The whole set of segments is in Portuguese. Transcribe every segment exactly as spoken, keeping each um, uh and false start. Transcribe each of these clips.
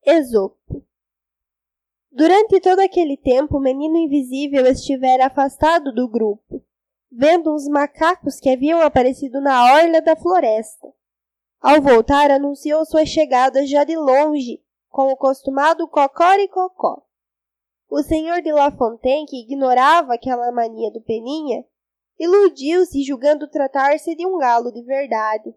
Esopo. Durante todo aquele tempo, o menino invisível estivera afastado do grupo, vendo uns macacos que haviam aparecido na orla da floresta. Ao voltar, anunciou sua chegada já de longe, com o costumado cocoricocó. O senhor de La Fontaine, que ignorava aquela mania do Peninha, iludiu-se julgando tratar-se de um galo de verdade.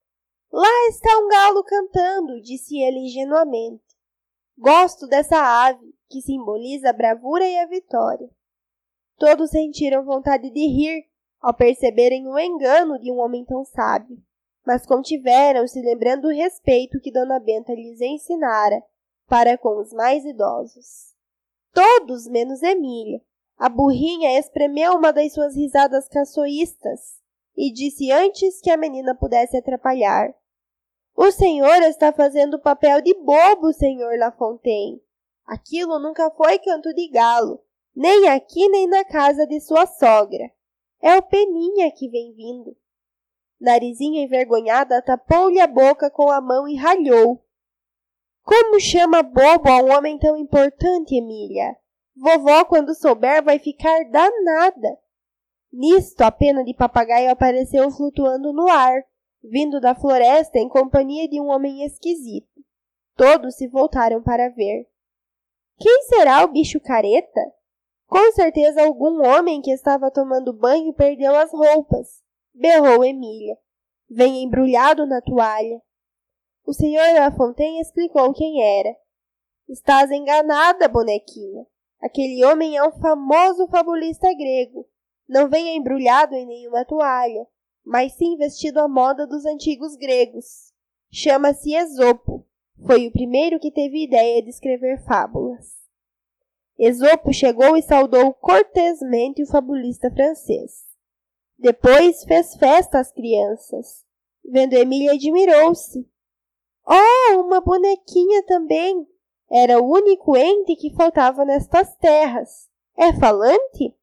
Lá está um galo cantando, disse ele ingenuamente. Gosto dessa ave, que simboliza a bravura e a vitória. Todos sentiram vontade de rir ao perceberem o engano de um homem tão sábio, mas contiveram-se lembrando o respeito que Dona Benta lhes ensinara para com os mais idosos. Todos menos Emília. A burrinha espremeu uma das suas risadas caçoístas e disse antes que a menina pudesse atrapalhar. O senhor está fazendo o papel de bobo, senhor La Fontaine. Aquilo nunca foi canto de galo, nem aqui nem na casa de sua sogra. É o Peninha que vem vindo. Narizinha envergonhada tapou-lhe a boca com a mão e ralhou. Como chama bobo a um homem tão importante, Emília? Vovó, quando souber, vai ficar danada. Nisto, a pena de papagaio apareceu flutuando no ar, vindo da floresta em companhia de um homem esquisito. Todos se voltaram para ver. Quem será o bicho careta? Com certeza algum homem que estava tomando banho e perdeu as roupas, berrou Emília. Vem embrulhado na toalha. O senhor La Fontaine explicou quem era. Estás enganada, bonequinha. Aquele homem é um famoso fabulista grego. Não vem embrulhado em nenhuma toalha, mas sim vestido à moda dos antigos gregos. Chama-se Esopo. Foi o primeiro que teve ideia de escrever fábulas. Esopo chegou e saudou cortesmente o fabulista francês. Depois fez festa às crianças. Vendo Emília, admirou-se. Oh, uma bonequinha também! Era o único ente que faltava nestas terras. É falante?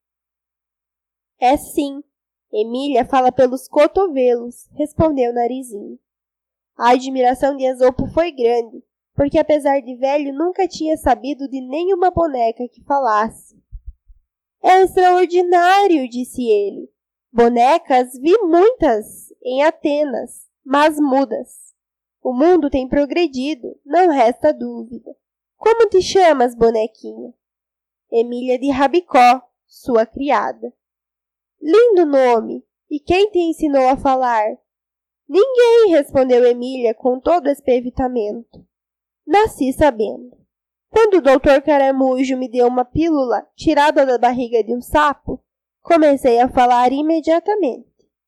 É sim. Emília fala pelos cotovelos, respondeu Narizinho. A admiração de Esopo foi grande, porque apesar de velho nunca tinha sabido de nenhuma boneca que falasse. É extraordinário, disse ele. Bonecas vi muitas em Atenas, mas mudas. O mundo tem progredido, não resta dúvida. Como te chamas, bonequinha? Emília de Rabicó, sua criada. Lindo nome! E quem te ensinou a falar? Ninguém, respondeu Emília com todo espevitamento. Nasci sabendo. Quando o doutor Caramujo me deu uma pílula tirada da barriga de um sapo, comecei a falar imediatamente.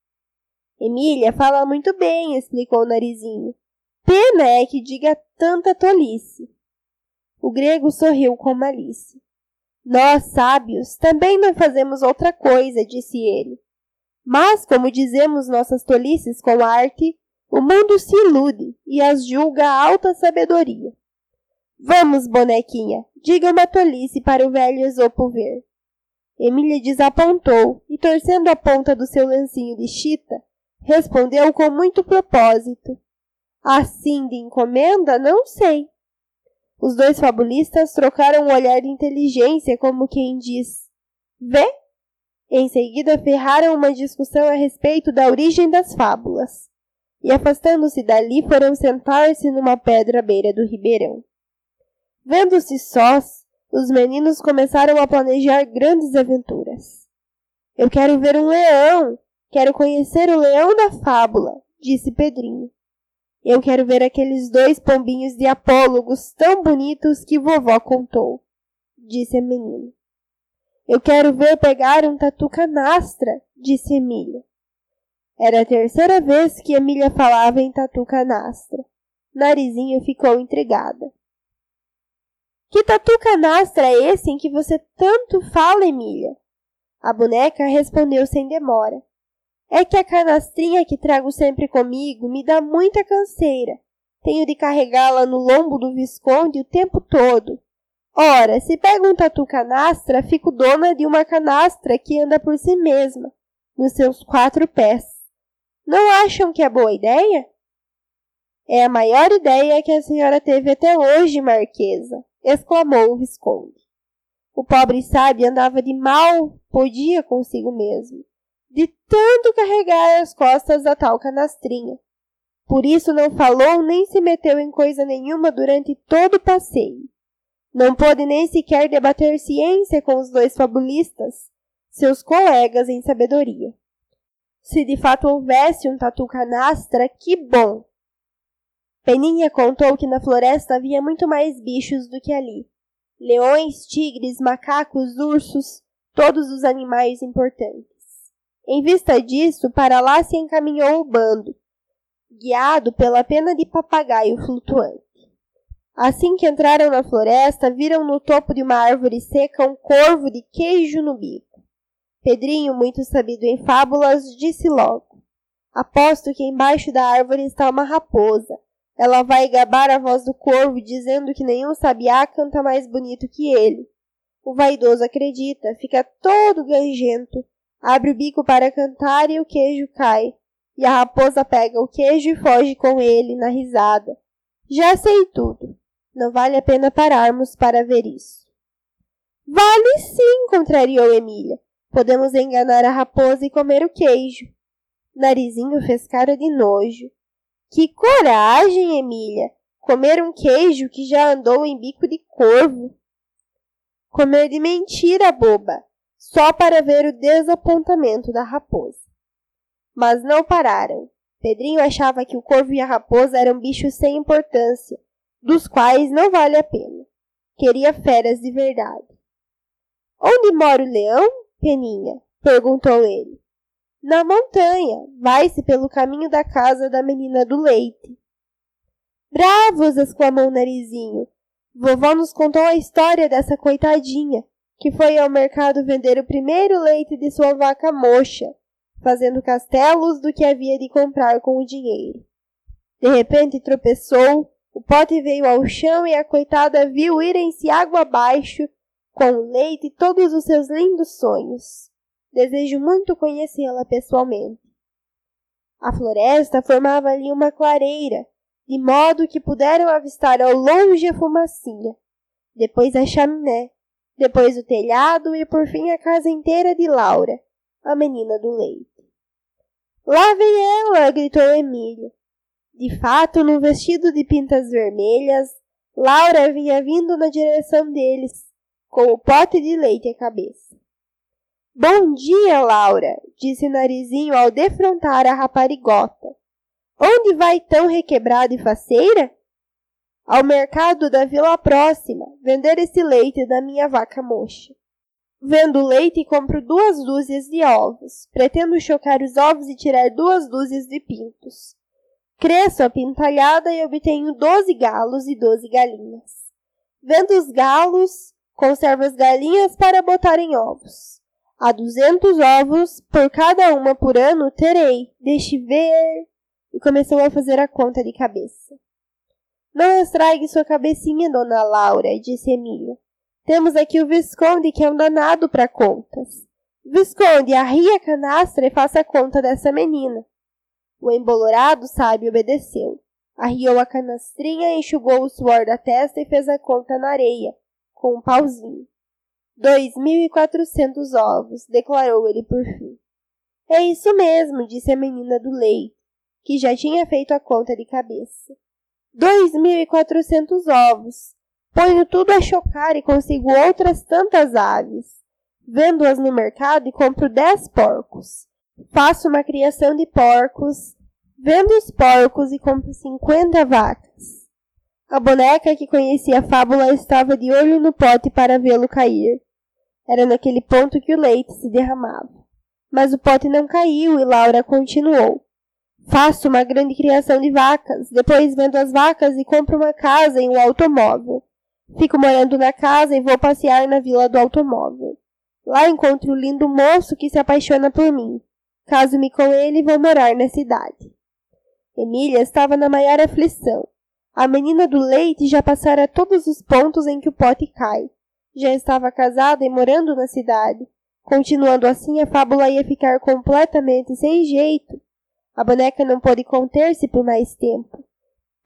Emília fala muito bem, explicou o Narizinho. Pena é que diga tanta tolice. O grego sorriu com malícia. Nós, sábios, também não fazemos outra coisa, disse ele. Mas, como dizemos nossas tolices com arte, o mundo se ilude e as julga a alta sabedoria. Vamos, bonequinha, diga uma tolice para o velho Esopo ver. Emília desapontou e, torcendo a ponta do seu lencinho de chita, respondeu com muito propósito. Assim de encomenda, não sei. Os dois fabulistas trocaram um olhar de inteligência, como quem diz, vê? Em seguida, ferraram uma discussão a respeito da origem das fábulas. E, afastando-se dali, foram sentar-se numa pedra à beira do ribeirão. Vendo-se sós, os meninos começaram a planejar grandes aventuras. Eu quero ver um leão, quero conhecer o leão da fábula, disse Pedrinho. Eu quero ver aqueles dois pombinhos de apólogos tão bonitos que vovó contou, disse a menina. Eu quero ver pegar um tatu canastra, disse Emília. Era a terceira vez que Emília falava em tatu canastra. Narizinho ficou intrigada. Que tatu canastra é esse em que você tanto fala, Emília? A boneca respondeu sem demora. É que a canastrinha que trago sempre comigo me dá muita canseira. Tenho de carregá-la no lombo do Visconde o tempo todo. Ora, se pego um tatu canastra, fico dona de uma canastra que anda por si mesma, nos seus quatro pés. Não acham que é boa ideia? É a maior ideia que a senhora teve até hoje, Marquesa, exclamou o Visconde. O pobre sábio andava de mal, podia consigo mesmo, de tanto carregar as costas a tal canastrinha. Por isso não falou nem se meteu em coisa nenhuma durante todo o passeio. Não pôde nem sequer debater ciência com os dois fabulistas, seus colegas em sabedoria. Se de fato houvesse um tatu canastra, que bom! Peninha contou que na floresta havia muito mais bichos do que ali. Leões, tigres, macacos, ursos, todos os animais importantes. Em vista disso, para lá se encaminhou o bando, guiado pela pena de papagaio flutuante. Assim que entraram na floresta, viram no topo de uma árvore seca um corvo de queijo no bico. Pedrinho, muito sabido em fábulas, disse logo: aposto que embaixo da árvore está uma raposa. Ela vai gabar a voz do corvo, dizendo que nenhum sabiá canta mais bonito que ele. O vaidoso acredita, fica todo gangento, abre o bico para cantar e o queijo cai. E a raposa pega o queijo e foge com ele na risada. Já sei tudo. Não vale a pena pararmos para ver isso. Vale sim, contrariou Emília. Podemos enganar a raposa e comer o queijo. Narizinho fez cara de nojo. Que coragem, Emília! Comer um queijo que já andou em bico de corvo. Comer de mentira, boba, só para ver o desapontamento da raposa. Mas não pararam. Pedrinho achava que o corvo e a raposa eram bichos sem importância, dos quais não vale a pena. Queria feras de verdade. Onde mora o leão, Peninha? Perguntou ele. Na montanha, vai-se pelo caminho da casa da menina do leite. Bravos, exclamou Narizinho. Vovó nos contou a história dessa coitadinha, que foi ao mercado vender o primeiro leite de sua vaca mocha, fazendo castelos do que havia de comprar com o dinheiro. De repente tropeçou, o pote veio ao chão e a coitada viu irem-se água abaixo, com o leite e todos os seus lindos sonhos. Desejo muito conhecê-la pessoalmente. A floresta formava ali uma clareira, de modo que puderam avistar ao longe a fumacinha, depois a chaminé, depois o telhado e por fim a casa inteira de Laura, a menina do leite. Lá vem ela, gritou Emília. De fato, num vestido de pintas vermelhas, Laura vinha vindo na direção deles, com o pote de leite à cabeça. Bom dia, Laura, disse Narizinho ao defrontar a raparigota. Onde vai tão requebrada e faceira? Ao mercado da vila próxima, vender esse leite da minha vaca mocha. Vendo leite, compro duas dúzias de ovos. Pretendo chocar os ovos e tirar duas dúzias de pintos. Cresço a pintalhada e obtenho doze galos e doze galinhas. Vendo os galos, conservo as galinhas para botar em ovos. A duzentos ovos, por cada uma por ano, terei. Deixe ver... E começou a fazer a conta de cabeça. Não estrague sua cabecinha, dona Laura, disse Emília. Temos aqui o Visconde, que é um danado para contas. Visconde, arrie a canastra e faça a conta dessa menina. O embolorado sábio obedeceu. Arriou a canastrinha, enxugou o suor da testa e fez a conta na areia, com um pauzinho. Dois mil e quatrocentos ovos, declarou ele por fim. É isso mesmo, disse a menina do leite, que já tinha feito a conta de cabeça. Dois mil e quatrocentos ovos. Ponho tudo a chocar e consigo outras tantas aves. Vendo-as no mercado e compro dez porcos. Faço uma criação de porcos. Vendo os porcos e compro cinquenta vacas. A boneca que conhecia a fábula estava de olho no pote para vê-lo cair. Era naquele ponto que o leite se derramava. Mas o pote não caiu e Laura continuou. Faço uma grande criação de vacas, depois vendo as vacas e compro uma casa e um automóvel. Fico morando na casa e vou passear na vila do automóvel. Lá encontro o lindo moço que se apaixona por mim. Caso-me com ele e vou morar na cidade. Emília estava na maior aflição. A menina do leite já passara todos os pontos em que o pote cai. Já estava casada e morando na cidade. Continuando assim, a fábula ia ficar completamente sem jeito. A boneca não pôde conter-se por mais tempo.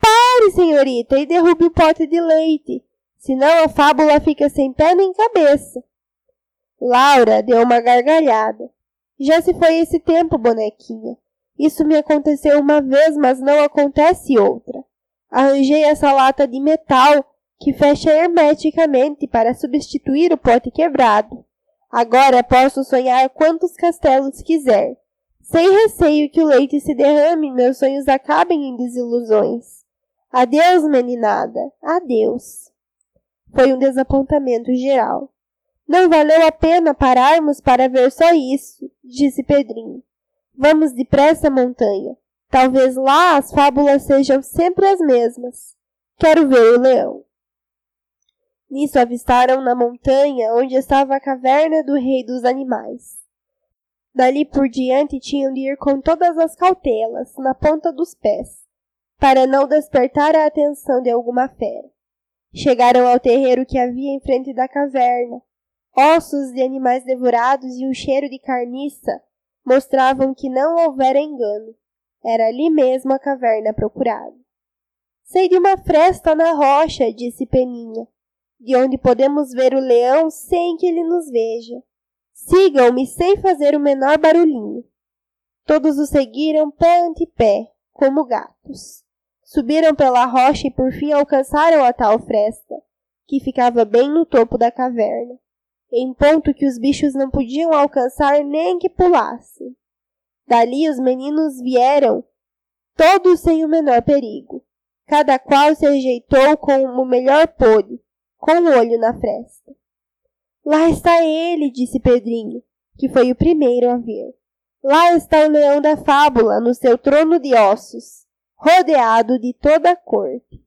Pare, senhorita, e derrube o pote de leite, senão a fábula fica sem pé nem cabeça. Laura deu uma gargalhada. Já se foi esse tempo, bonequinha. Isso me aconteceu uma vez, mas não acontece outra. Arranjei essa lata de metal que fecha hermeticamente para substituir o pote quebrado. Agora posso sonhar quantos castelos quiser, sem receio que o leite se derrame e meus sonhos acabem em desilusões. Adeus, meninada, adeus. Foi um desapontamento geral. Não valeu a pena pararmos para ver só isso, disse Pedrinho. Vamos depressa, montanha. Talvez lá as fábulas sejam sempre as mesmas. Quero ver o leão. Nisso avistaram na montanha onde estava a caverna do rei dos animais. Dali por diante tinham de ir com todas as cautelas, na ponta dos pés, para não despertar a atenção de alguma fera. Chegaram ao terreiro que havia em frente da caverna. Ossos de animais devorados e um cheiro de carniça mostravam que não houvera engano. Era ali mesmo a caverna procurada. Sei de uma fresta na rocha, disse Peninha, de onde podemos ver o leão sem que ele nos veja. Sigam-me sem fazer o menor barulhinho. Todos o seguiram pé ante pé, como gatos. Subiram pela rocha e por fim alcançaram a tal fresta, que ficava bem no topo da caverna, em ponto que os bichos não podiam alcançar nem que pulassem. Dali os meninos vieram, todos sem o menor perigo. Cada qual se ajeitou como o melhor pôde, com o olho na fresta. Lá está ele, disse Pedrinho, que foi o primeiro a ver. Lá está o leão da fábula, no seu trono de ossos, rodeado de toda a corte.